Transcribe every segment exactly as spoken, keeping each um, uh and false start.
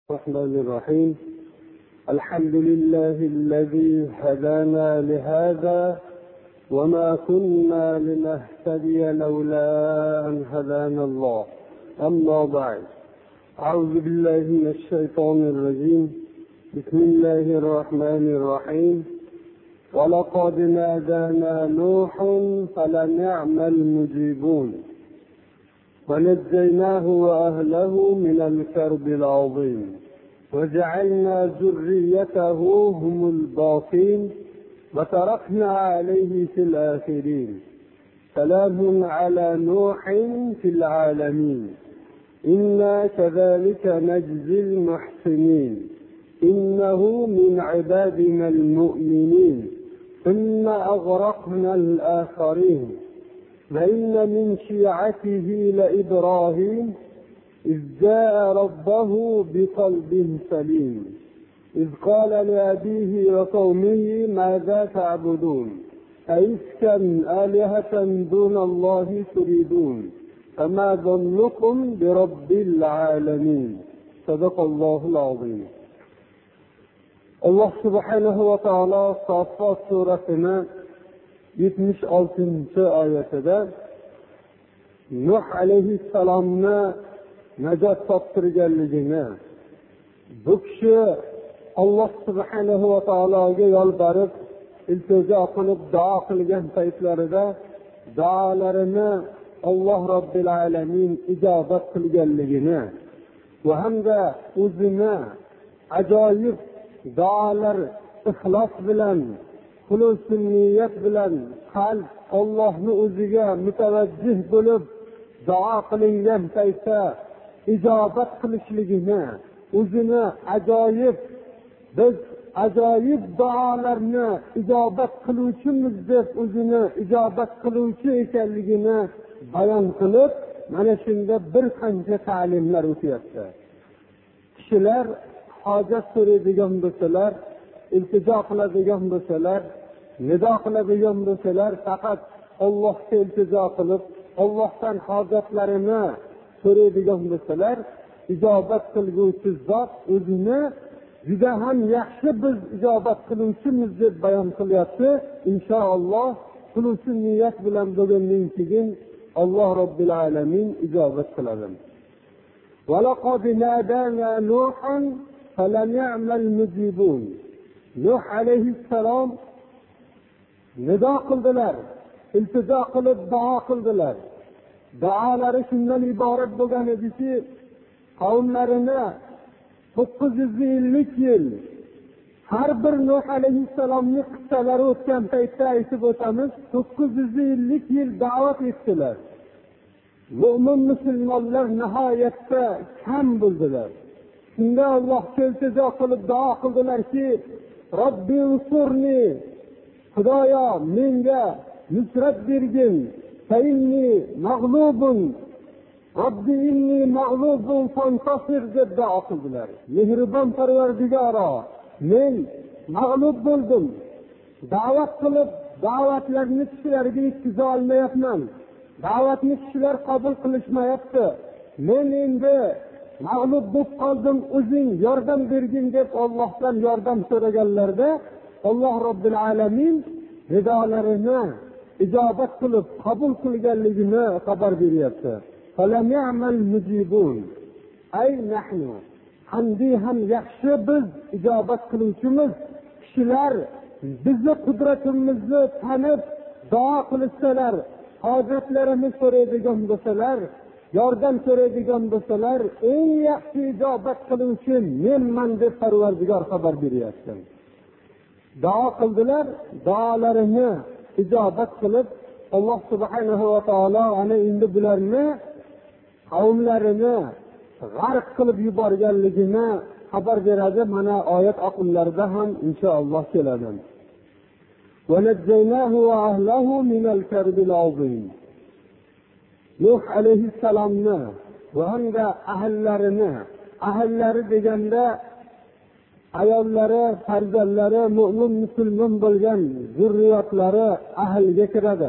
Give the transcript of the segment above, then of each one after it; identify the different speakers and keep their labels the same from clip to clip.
Speaker 1: الرحمن الرحيم. الحمد لله الذي هدانا لهذا وما كنا لنهتدي لولا أن هدانا الله. أما بعد، أعوذ بالله من الشيطان الرجيم. بسم الله الرحمن الرحيم. ولقد نادانا نوح فلنعم المجيبون ونجيناه وأهله من الكرب العظيم وجعلنا ذريته هم الباقين وتركنا عليه في الآخرين. سلام على نوح في العالمين إنا كذلك نجزي المحسنين إنه من عبادنا المؤمنين ثم أغرقنا الآخرين. وإن من شيعته لإبراهيم إذ جاء ربه بقلب سليم إذ قال لأبيه وقومه ماذا تعبدون أئفكا آلهة دون الله تريدون فما ظنكم برب العالمين. صدق الله العظيم. Allah subhanahu va taolo Saffat surasini yetmish oltinchi oyatida Nuh alayhissalomni najot toptirganligini, bu kishi Alloh subhanahu va taologa yolborib iltijo qilib duo qilgan paytlarida duolarini Alloh robbil alamin ijobat qilganligini va hamda o'zini ajoyib duolar ixlos bilan, xulusin niyat bilan qalb Allohni o'ziga mutavajjih bo'lib duo qilingan paytda ijobat qilishligini, o'zini ajoyib, biz ajoyib duolarni ijobat qiluvchimiz deb o'zini ijobat qiluvchi ekanligini bayon qilib, mana shunda bir qancha ta'limlar o'tyapti. Kishilar hojat so'raydigan bo'lsalar, iltijo qiladigan bo'lsalar, nido qiladigan bo'lsalar, faqat Allohga iltijo qilib, Allohdan hojatlarini so'raydigan bo'lsalar, ijobat qilguvchi zot o'zini juda ham yaxshi biz ijobat qiluvchimiz deb bayon qilyapti. Inshaalloh xulusi niyat bilan bo'lgandan keyin Alloh robbil alamin ijobat qiladi. وَلَقَدْ نَادَانَا نُوحٌ فَلَنِعْمَ الْمُجِيبُونَ. Nuh alayhissalom nido qildilar, iltijo qilib duo qildilar. Duolari shundan iborat bo'lgan ediki, qavmlarini to'qqiz yuz ellik yil har bir Nuh alayhissalomning qissalari o'tgan paytda aytib o'tamiz, to'qqiz yuz ellik yil da'vat etdilar. Mo'min musulmonlar nihoyatda kam bo'ldilar. Shunda Allohga iltijo qilib duo qildilarki, Robbi unsurni, Xudoyo menga nusrat bergin, fainni mag'lubun, Robbi inni mag'lubun fantasir deb duo qildilar. Mehribon Parvardigoro, men mag'lub bo'ldim. Da'vat qilib, da'vatlarni kishilarga yetkiza olmayapman. Da'vatni kishilar qabul qilishmayapti. Men endi mag'lub bo'lib qoldim, o'zing yordam bergin deb Allohdan yordam so'raganlarda Alloh robbil alamin nidolarini ijobat qilib qabul qilganligini xabar beryapti. Falani'mal mujibun. Ay nahnu. Hamdi ham yaxshi biz ijobat qiluvchimiz. Kishilar bizni qudratimizni tanib duo qilsalar, hojatlarini so'raydigan bo'lsalar, yordam so'raydigan bo'lsalar, eng yaxshi ijobat qiluvchi menman deb Parvardigor xabar beryapti. Duo qildilar, duolarini ijobat qilib, Alloh subhanahu va taolo ana endi bularni qavmlarini g'arq qilib yuborganligini xabar beradi. Mana oyat oqimlarida ham inshaalloh keladi. Va najjaynahu va ahlahu min al-karbil azim. Nuh alayhissalomni va hamda ahllarini, ahllari deganda ayollari, farzandlari, mo'min musulmon bo'lgan zurriyotlari ahlga kiradi.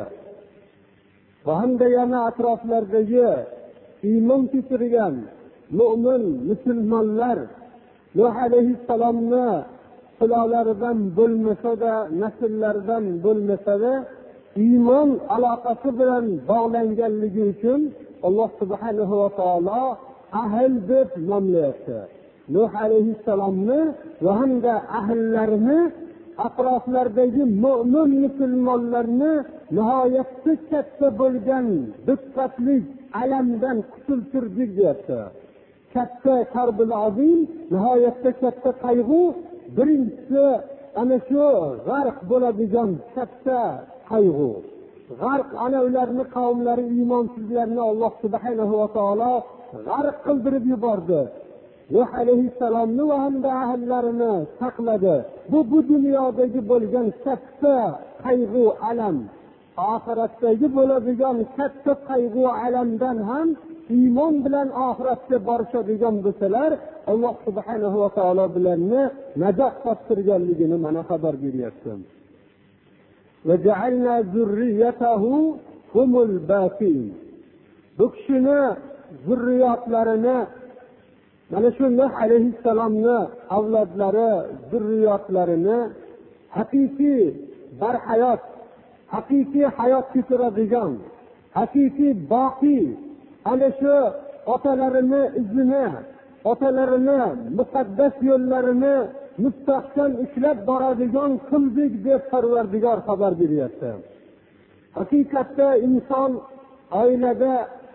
Speaker 1: Va hamda yana atroflardagi iymon keltirgan mo'min musulmonlar Nuh alayhissalomni sulolaridan bo'lmasa-da, nasllaridan bo'lmasa-da, iymon aloqasi bilan bog'langanligi uchun Alloh subhanahu va taolo ahl deb nomlayapti. Nuh alayhissalomni va hamda ahllarini, atroflardagi mo'min musulmonlarni nihoyatda katta bo'lgan diqqatli alamdan qutultirdik deyapti. Katta karbul azim, nihoyatda katta qayg'u, birinchisi ana shu g'arq bo'ladigan katta qayg'u. G'arq ana ularni qavmlari iymonsizlarni Alloh subhanahu va taolo g'arq qildirib yubordi. Nuh alayhissalomni va hamda ahlarini saqladi. Bu bu dunyodagi bo'lgan katta qayg'u alam, oxiratdagi bo'ladigan katta qayg'u alamdan ham iymon bilan oxiratga borishadigan bo'lsalar, Alloh subhanahu va taolo bilanni najot toptirganligini mana xabar beryapti. Va ja'alna zurriyatahu humul baqin. Bu kishini zurriyotlarini, mana shu Nuh alayhissalomni avlodlari, zurriyotlarini haqiqiy barhayot, haqiqiy hayot kechiradigan, haqiqiy boqiy, ana shu otalarini izini, otalarini muqaddas yo'llarini mustahkam ishlab boradigan qildik deb Parvardigor xabar beryapti. Haqiqatda inson oilada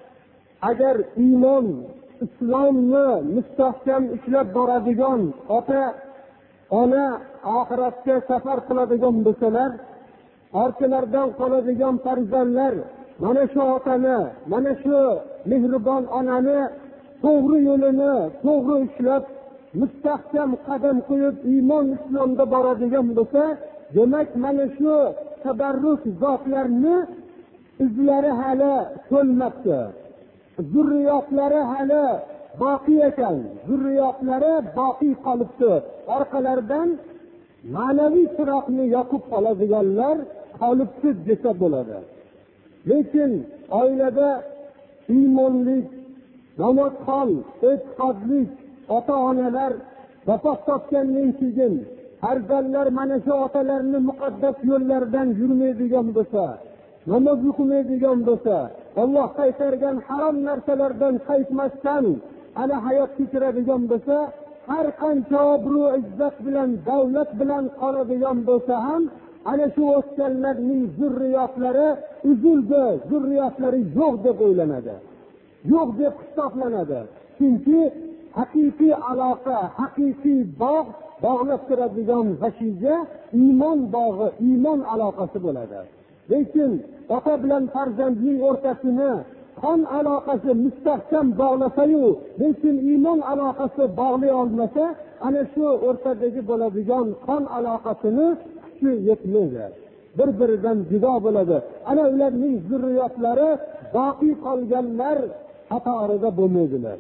Speaker 1: agar iymon, islomni mustahkam ishlab boradigan ota, ona oxiratga safar qiladigan bo'lsalar, orqalaridan qoladigan farzandlar mana shu otani, mana shu mehribon onani to'g'ri yo'lini to'g'ri ishlab mustahkam qadam qo'yib iymon islomda boradigan bo'lsa, demak mana shu tabarruk zotlarni izlari hali so'lmabdi. Zurriyotlari hali boqiy ekan, zurriyotlari boqiy qolibdi. Orqalaridan ma'naviy chiroqni yoqib qoladiganlar qolibdi desa bo'ladi. Lekin oilada iymonlik, namozxon, e'tiqodlik ota-onalar vafot topgandan keyin farzandlar mana shu otalarni muqaddas yo'llaridan yurmaydigan bo'lsa, namoz o'qimaydigan bo'lsa, Alloh qaytargan harom narsalardan qaytmasdan ana hayot kechiradigan bo'lsa, har qancha obro' izzat bilan, davlat bilan qoladigan bo'lsa ham ana shu o'tganlarning zurriyotlari uzildi, zurriyotlari yo'q deb o'ylanadi, yo'q deb hisoblanadi. Chunki haqiqiy aloqa, haqiqiy bog' bog'lab turadigan g'ashiga iymon bog'i, iymon aloqasi bo'ladi. Lekin ota bilan farzandning o'rtasini qon aloqasi mustahkam bog'lasa-yu, lekin iymon aloqasi bog'lay olmasa, ana shu o'rtadagi bo'ladigan qon aloqasini kuchi yetmaydi. Bir-biridan judo bo'ladi. Ana ularning zurriyotlari boqiy qolganlar qatorida bo'lmaydilar.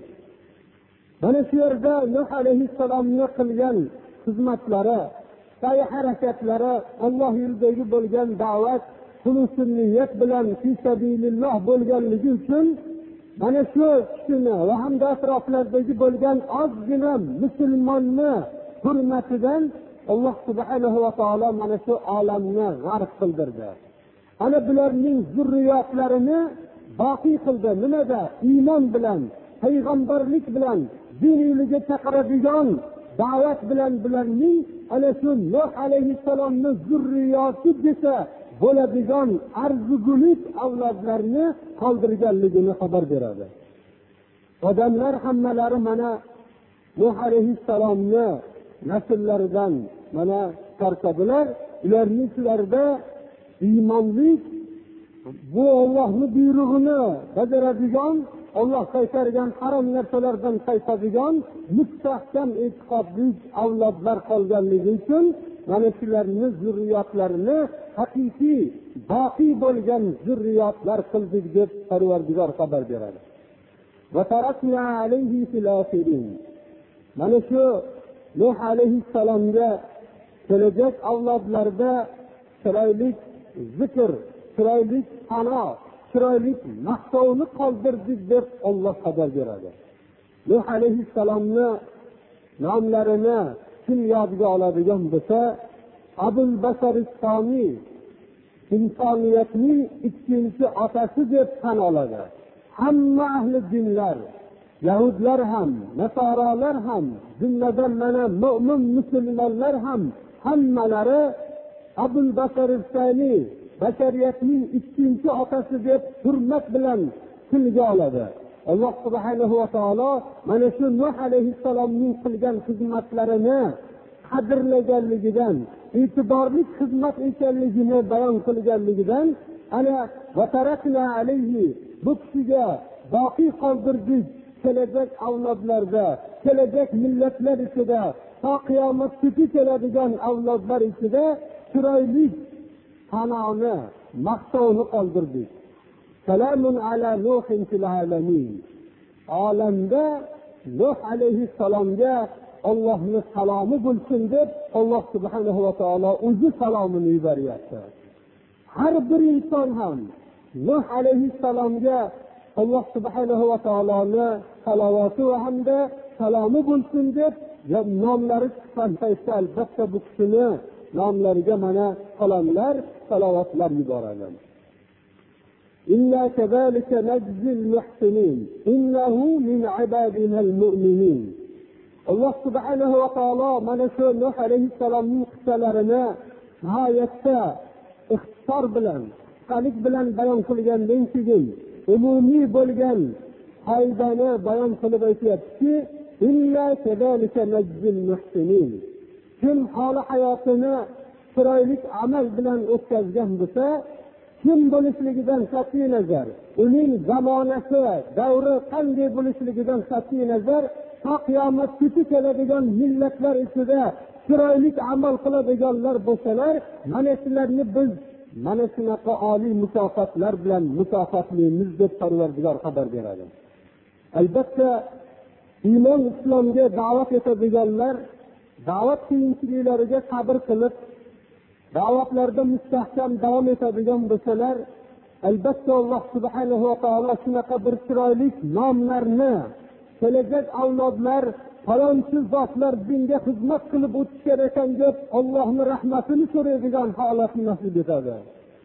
Speaker 1: Mana shu yerda Nuh alayhissalomni qilgan xizmatlari, sa'y harakatlari, Alloh yo'lidagi bo'lgan da'vat, xulus-niyat bilan fi sabililloh bo'lganligi uchun mana shu kishini va hamda atroflardagi bo'lgan ozgina musulmonni hurmatidan Alloh subhanahu va taolo mana shu olamni g'arq qildirdi. Ana bularning zurriyotlarini boqiy qildi. Nimada? Iymon bilan, payg'ambarlik bilan, diniylikka chaqiradigan da'vat bilan bularning ana shu Nuh alayhissalomning zurriyoti desa bo'ladigan arzigulik avlodlarni qoldirganligini xabar beradi. Odamlar hammalari mana Nuh alayhissalomni nasllaridan mana tarqadilar. Ularning ichlarida iymonlik, bu Allohning buyrug'ini bajaradigan, Alloh qaytargan harom narsalardan qaytadigan mustahkam e'tiqodli avlodlar qolganligi uchun mana shularning zurriyotlarini haqiqiy boqiy bo'lgan zurriyotlar qildik deb Parvardigor xabar beradi. Va tarakna alayhi fil akhirin. Mana shu Nuh alayhissalomga kelajak avlodlarda chiroyli zikr, chiroyli sano, chiroyli maqtovni qoldirdik deb Alloh xabar beradi. Nuh alayhissalomni nomlarini kim yodga oladigan bo'lsa, Abul Basar Istoniy insoniyatning ikkinchi otasi deb tan oladi. Hamma ahli dinlar, Yahudlar ham, Nasoralar ham, jumladan mana mu'min musulmonlar ham hammalari Abul Basar Istoniy bashariyatning ikkinchi otasi deb hurmat bilan tilga oladi. Alloh subhanahu va taolo mana shu Nuh alayhissalomning qilgan xizmatlarini qadrlaganligidan, e'tiborli xizmat ekanligini bayon qilganligidan ana va tarakna alayhi, bu kishiga boqiy qoldirdik kelajak avlodlarda, kelajak millatlar ichida, to qiyomatgacha keladigan avlodlar ichida chiroyli sanoni, maqtovni qoldirdik. Salamun ala Nuhin fil alamin. Olamda Nuh alayhissalomga Allohning salomi bo'lsin deb Alloh subhanahu va taolo o'zi salomini yuboryapti. Har bir inson ham Nuh alayhissalomga Alloh subhanahu va taoloning salovati va hamda salomi bo'lsin deb nomlari chiqqan paytda albatta bu kishini nomlariga mana salomlar, salovatlar yuboradi. Inna kazalika najzil muhsinin innahu min ibadina al-mu'minin. Alloh subhanahu va taolo mana shu Nuh alayhissalomning qissalarini nihoyatda ixtisor bilan, qisqalik bilan bayon qilgandan keyin umumiy bo'lgan qoidani bayon qilib aytyapti. Inna kazalika najzil muhsinin. Kim holi hayotini chiroyli amal bilan o'tkazgan bo'lsa, kim bo'lishligidan qat'iy nazar, uning zamonasi, davri qanday bo'lishligidan qat'iy nazar, ta qiyomatgacha keladigan millatlar ichida chiroyli amal qiladiganlar bo'lsalar, mana shularni biz mana shunaqa oliy mukofotlar bilan mukofotlaymiz deb Parvardigor xabar beradi. Albatta iymon islomga da'vat etadiganlar da'vat qiyinchiliklariga sabr qilib, da'vatlarda mustahkam davom etadigan bo'lsalar, albatta Alloh subhanahu va taolo shunaqa bir chiroyli nomlarni kelajak avlodlar falonchi zotlar dinga xizmat qilib o'tishar ekan deb Allohning rahmatini so'raydigan holatni nasib etadi.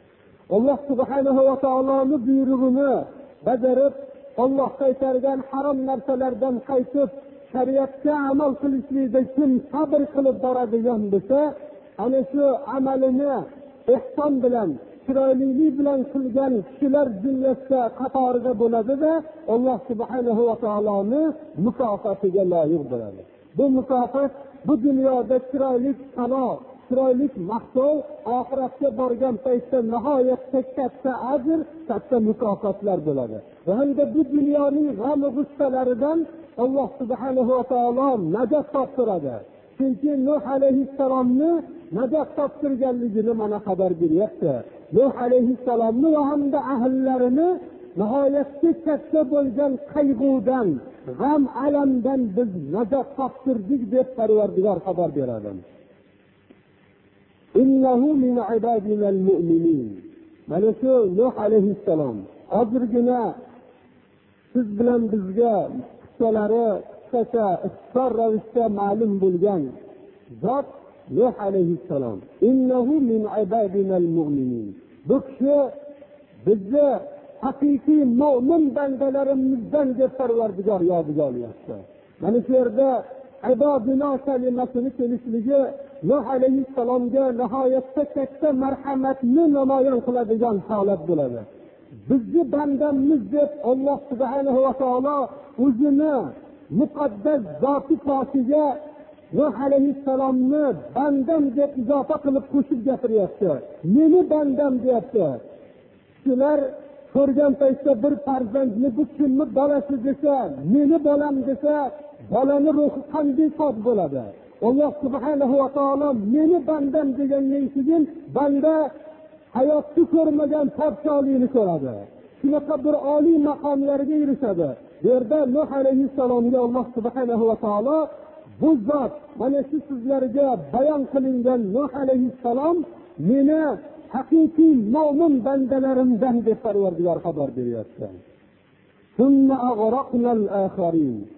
Speaker 1: Alloh subhanahu va taoloning buyrug'ini bajarib, Alloh qaytargan harom narsalardan qaytib, shariatga amal qilishlikda kim sabr qilib boradigan bo'lsa, ana shu amalini ehson bilan, chiroylilik bilan qilgan kishilar jumlasida qatorida bo'ladi-da, Alloh subhanahu va taoloning mukofotiga loyiq bo'ladi. Bu mukofot bu dunyoda chiroyli sano, chiroyli maqtov, oxiratga borgan paytda nihoyatda katta ajr, katta mukofotlar bo'ladi. Va hamda bu dunyoning g'am va g'ussalaridan Alloh subhanahu va taolo najot toptiradi. Chunki Nuh alayhissalomni najot toptirganligini mana xabar beryapti. Nuh alayhissalomni va hamda ahllarini nihoyatda katta bo'lgan qayg'udan, g'am alamdan biz najot toptirdik deb Parvardigor xabar beradi. Innahu min ibadina al-mu'minin. Mana shu Nuh alayhissalom hozirgina siz bilan bizga qissalari qisqacha ixtisor ravishda ma'lum bo'lgan zot Nuh alayhissalom. Innahu min ibadina al-mu'minin. Bu kishi bizni haqiqiy mu'min bandalarimizdan deb Parvardigor yodiga olyapti. Mana shu yerda ibadina kalimasini kelishligi Nuh alayhissalomga nihoyatda katta marhamatni namoyon qiladigan holat bo'ladi. Bizni bandamiz deb Alloh subhanahu va taolo o'zini muqaddas zoti pokiga Nuh alayhissalomni bandam deb izofa qilib qo'shib gapiryapti. Meni bandam deyapti. Shular ko'rgan paytda bir farzandni bu kimni bolasi desa, meni bolam desa, bolani ruhi qanday sod bo'ladi? Alloh subhanahu va taolo meni bandam degandan keyin banda hayotni ko'rmagan podshohlikni ko'radi. Shunaqa bir oliy maqomlarga erishadi. Bu yerda Nuh alayhissalomga Alloh subhanahu va taolo bu zot mana shu sizlarga bayon qilingan Nuh alayhissalom meni haqiqiy mo'min bandalarimdan deb Parvardigor xabar beryapti. Sunna ag'raqnal akharin.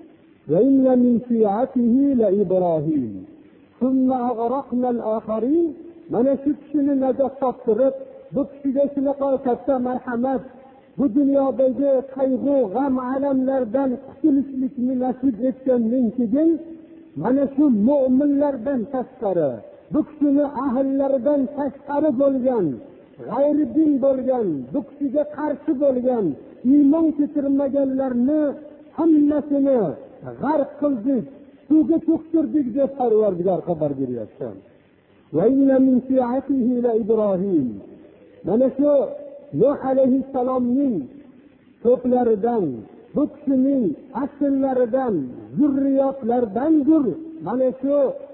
Speaker 1: وإن من شيعته لإبراهيم ثم أغرقنا الآخرين. Mana shu kishini najot toptirib, bu kishiga shunaqa katta marhamat, bu dunyodagi qayg'u, g'am, alamlardan qutulishlikni nasib etgandan keyin mana shu mu'minlardan tashqari, bu kishini ahllaridan tashqari bo'lgan, g'ayri din bo'lgan, bu kishiga qarshi bo'lgan, iymon keltirmaganlarni hammasini g'arq qildik, suvga cho'ktirdik deb Parvardigor xabar beryapti. Va inna min shi'atihi la Ibrohim. Mana shu Nuh alayhissalomning to'plaridan, bu kishining asllaridan, zurriyotlaridandir. Mana shu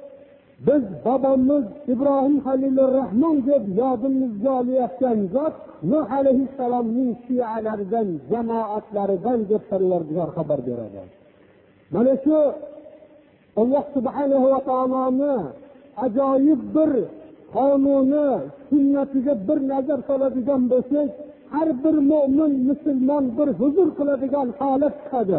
Speaker 1: biz bobomiz Ibrohim Halilur Rahmon deb yodimizga olayotgan zot Nuh alayhissalomning shialaridan, jamoatlaridan deb Parvardigor xabar beradi. Mana shu Alloh subhanahu va taoloning ajoyib bir qonuni, sunnatiga bir nazar soladigan bo'lsak, har bir mu'min musulmon bir huzur qiladigan holat chiqadi.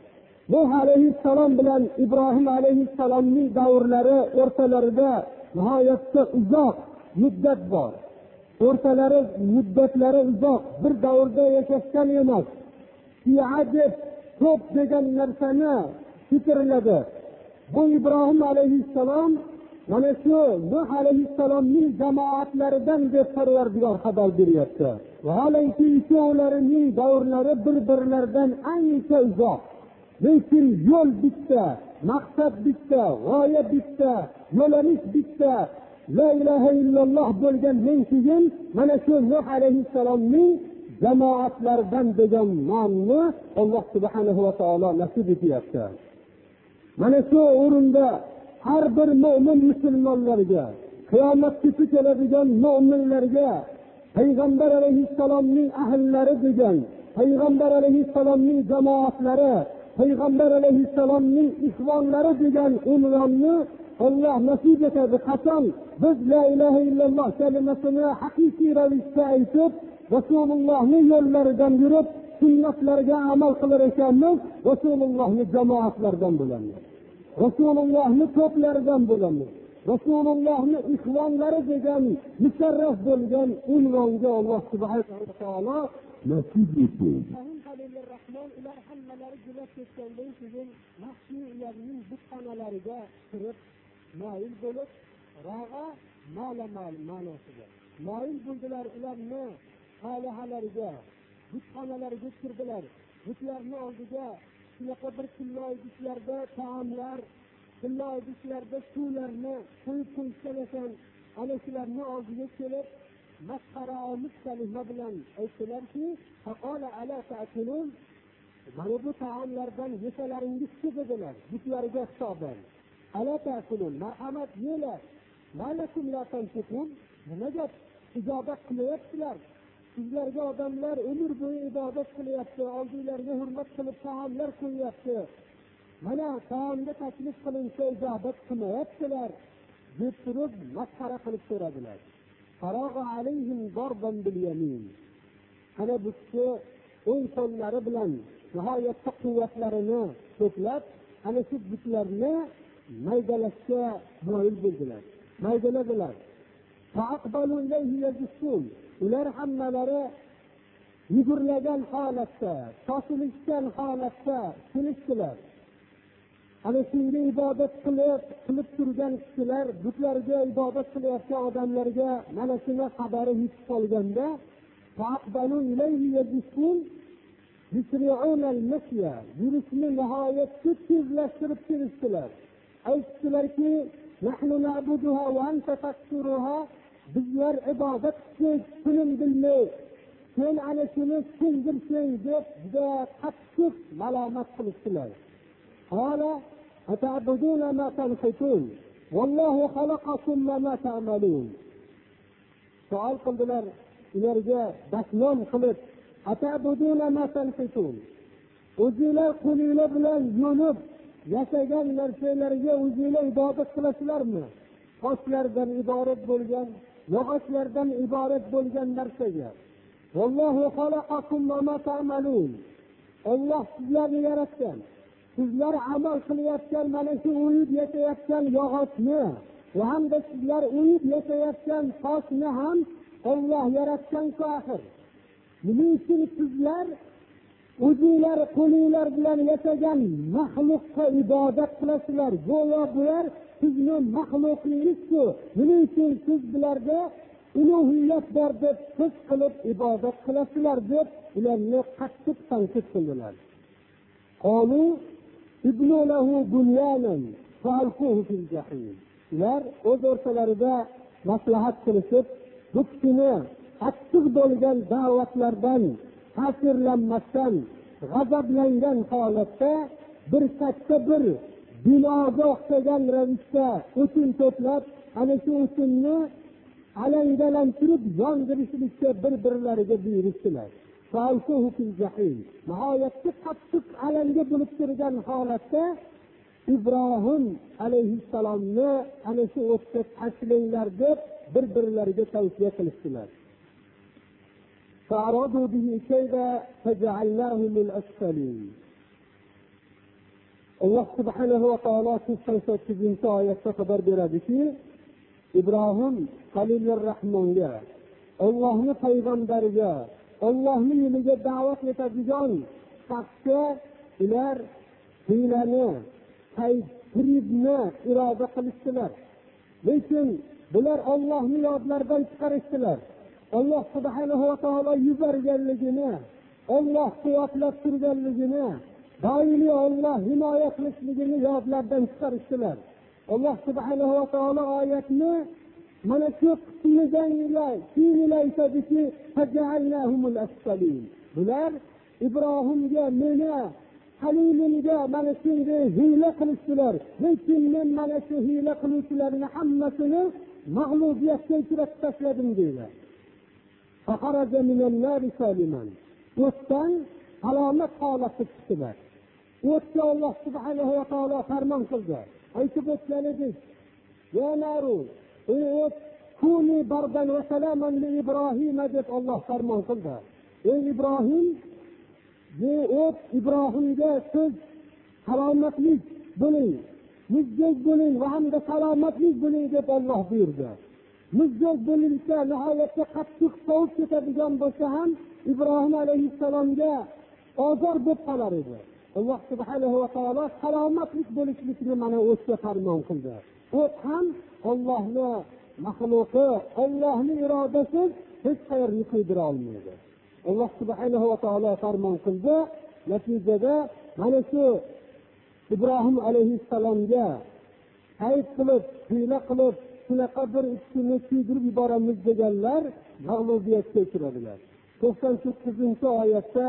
Speaker 1: Nuh alayhissalom bilan Ibrohim alayhissalomning davrlari o'rtalarida nihoyatda uzoq muddat bor. O'rtalari muddatlari uzoq, bir davrda yashashgan emas. Shi'a deb ko'p degan narsani fikrladi. Bu Ibrohim alayhissalom mana shu Nuh alayhissalomning jamoatlaridan deb Parvardigor xabar beryapti. Vaholanki ikkovlarining davrlari bir-birlaridan ancha uzoq. Lekin yo'l bitta, maqsad bitta, g'oya bitta, yo'lanish bitta. La ilaha illalloh bo'lgandan keyin mana shu Nuh alayhissalomning jamoatlaridan degan nomni Alloh subhanahu va taolo nasib etyapti. Mana shu o'rinda har bir mu'min musulmonlarga, qiyomat kuni keladigan mu'minlarga Payg'ambar alayhissalomning ahllari degan, Payg'ambar alayhissalomning jamoatlari, Payg'ambar alayhissalomning ixvonlari degan unvonni Alloh nasib etadi. Qachon biz la ilaha illalloh kalimasini haqiqiy ravishda aytib, Rasulullohning yo'llaridan yurib, sunnatlariga amal qilar ekanmiz, Rasulullohning jamoatlaridan bo'lamiz. Rasulullohning to'plaridan bo'lamiz. Rasulullohning ixvonlari degan musharraf bo'lgan unvonga Alloh subhanahu va taolo nasib etdi. Halilur Rahmon ular hammalari julat ketgandan keyin nafsi ularning butxonalariga kirib, moyil bo'lib, rag'a malamal ma'nosida. Moyil bo'ldilar, ularni halahalariga, butxonalariga kirdilar. Butlarning oldiga shunaqa bir tillo idishlarda taomlar, tillo idishlarda suvlarni qo'yib qo'yishgan ekan. Ana shularning oldiga kelib, masxara omuz kalima bilan aytdilarki, faqala ala ta'kulun. Mana bu taomlardan yesalaringiz-chi dedilar. Butlariga hisoban. Ala ta'kulun, marhamat yelar. Malakum la tanfiqun. Nimaga ijobat qilyapsizlar? Sizlarga odamlar umr bo'yi ibodat qilyapti, oldinglarga hurmat qilib taomlar qo'yyapti. Mana taomga taklif qilinsa ijobat qilmayaptilar deb turib masxara qilib so'radilar. Farag'a alayhim darban bil yamin. Ana bu kishi o'ng qo'llari bilan nihoyatda quvvatlarini to'plab, ana shu butlarni maydalashga moyil bo'ldilar. Maydaladilar. Fa'aqbalu ilayhi yazsun. Ular hammalari yugurlagan holatda, shoshilishgan holatda kelishdilar. Ana shunga ibodat qilib, qilib turgan kishilar butlarga ibodat qilayotgan odamlarga mana shuni xabari yetib qolganda, fa'aqbalu ilayhi yazsun yusri'una al-mashya. Yurishni nihoyatda tezlashtirib kelishdilar. Aytdilarki, nahnu na'buduha va anta taksuruha. Bizlar ibodat qilsak, kunim bilmay, sen ana shuni sindirsang deb juda qattiq malomat qilishdilar. Qala ata'buduna ma tanhitun wallohu xalaqakum ma ta'malun. Savol qildilar ularga dasnom qilib, ata'buduna ma tanhitun. O'zinglar qo'linglar bilan yo'lib yashagan narsalarga o'zinglar ibodat qilasizlarmi? Toshlardan iborat bo'lgan, yog'ochlardan iborat bo'lgan narsaga. Vallohu xalaqakum va ma ta'malun. Alloh sizlarni yaratgan. sizlar amal qilayotgan mana shu o'yib yashayotgan yog'ochni va hamda sizlar o'yib yashayotgan toshni ham Alloh yaratgan-ku axir. Nima uchun sizlar o'zinglar qo'linglar bilan yasagan maxluqqa ibodat qilasizlar? Go'yo bular sizning maxluqingiz-ku. Nima uchun siz bularga ulug'iyat bor deb his qilib ibodat qilasizlar deb ularni qattiq tanqid qildilar. Qalu ibnu lahu bunyanan fa'alquhu fil jahim. Ular o'z o'rtalarida maslahat qilishib, bu kishini qattiq bo'lgan da'vatlardan ta'sirlanmasdan g'azablangan holatda bir katta bir binoga o'xshagan ravishda o'tin to'plab, ana shu o'tinni alangalantirib yondirishlikka bir-birlariga buyurishdilar. Nihoyatda qattiq alanga bo'lib turgan holatda Ibrohim alayhissalomni ana shu o'tga tashlanglar deb bir-birlariga tavsiya qilishdilar. فأرادوا به كيدا فجعلناه من الأسفلين. Allah subhanahu wa ta'ala seksen sakkizinchi oyatda xabar beradiki, Ibrohim Halilur Rahmonga, Allohning payg'ambariga, Allohning yo'liga da'vat etadigan shaxsga ular hiylani, taydibni iroda qilishdilar. Lekin bular Allohni yodlaridan chiqarishdilar. Allah subhanahu wa ta'ala yuborganligini, Alloh quvvatlab turganligini, doimiy Alloh himoya qilishligini yodlardan chiqarishdilar. Alloh subhanahu wa ta'ala oyatni mana shu qismidan keyin aytadiki, faja'alnahumul asfalin. Bular Ibrohimga, meni Halilimga mana shunday hiyla qilishdilar. Lekin men mana shu hiyla qiluvchilarning hammasini mag'lubiyatga uchratib tashladim deydi. فخرج من النار سالما. O'tdan salomat holatda chiqdilar. O'tga Alloh subhanahu va taolo farmon qildi. Aytib o'tgan edik: "Ya naru, ey o't, kuni bardan va salaman li Ibrohim" deb Alloh farmon qildi. Ey Ibrohim, bu o't Ibrohimga siz salomatlik bo'ling, muzdek bo'ling va hamda salomatlik bo'ling deb Alloh buyurdi. Muzdek bo'linsa, nihoyatda qattiq sovib ketadigan bo'lsa ham Ibrohim alayhissalomga ozor bo'lib qolar edi. Alloh subhanahu va taolo salomatlik bo'lishlikni mana o'tga farmon qildi. O't ham Allohning maxluqi, Allohning irodasiz hech qayerga qo'ydira olmaydi. Alloh subhanahu va taolo farmon qildi. Natijada mana shu Ibrohim alayhissalomga ayt qilib, hiyla qilib, shunaqa bir ishni kuydirib yuboramiz deganlar mag'lubiyatga uchradilar. to'qson sakkizinchi oyatda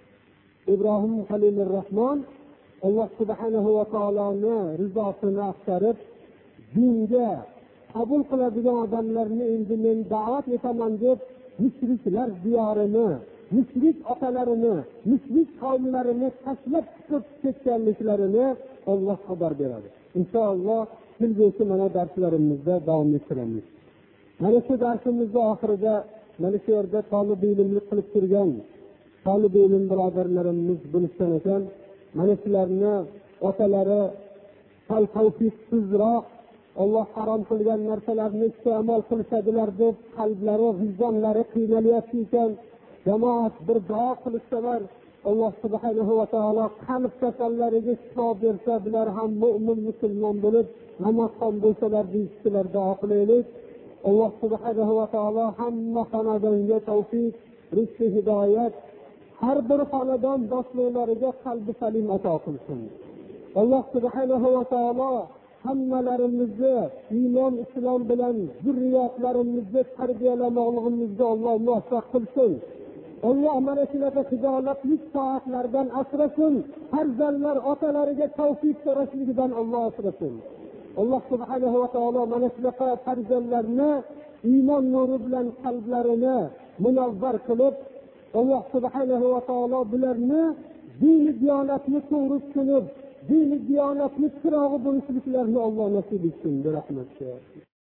Speaker 1: Ibrohim Halilur Rahmon Alloh subhanahu va taoloning rizosini axtarib, dinga qabul qiladigan odamlarni endi men da'vat etaman deb mushriklar diyorini, mushrik otalarini, mushrik qavmlarini tashlab chiqib ketganliklarini Alloh xabar beradi. Inshaalloh kelgusi mana darslarimizda davom ettiramiz. Mana shu darsimizning oxirida mana shu yerda talab ilmlik qilib turgan talab ilm birodarlarimiz bo'lishgan ekan. Mana shularni otalari sal tavfiqsizroq Alloh harom qilgan narsalarni iste'mol qilishadilar deb qalblari, vijdonlari qiynalyapti ekan. Jamoat bir duo qilsalar, Alloh subhanahu va taolo qalb kasallariga shifo bersa, bular ham mu'min musulmon bo'lib namozxon bo'lsalar deyishdilar, duo qilaylik. Alloh subhanahu va taolo hamma xonadonga tavfiq, rizq, hidoyat, har bir xonadon boshliqlariga qalbi salim ato qilsin. Alloh subhanahu va taolo hammalarimizni iymon, islom bilan zurriyotlarimizni tarbiyalamoqligimizga Alloh muvaffaq qilsin. Alloh mana shunaqa hidolatli soatlardan asrasin. Farzandlar otalariga tavfiq so'rashligidan Alloh asrasin. Alloh subhanahu va taolo mana shunaqa farzandlarni iymon nuri bilan qalblarini munavvar qilib, Alloh subhanahu va taolo bularni din diyonatni to'g'ri tushunib, din diyonatni chirog'i bo'lishliklarini Alloh nasib etsin. Rahmat.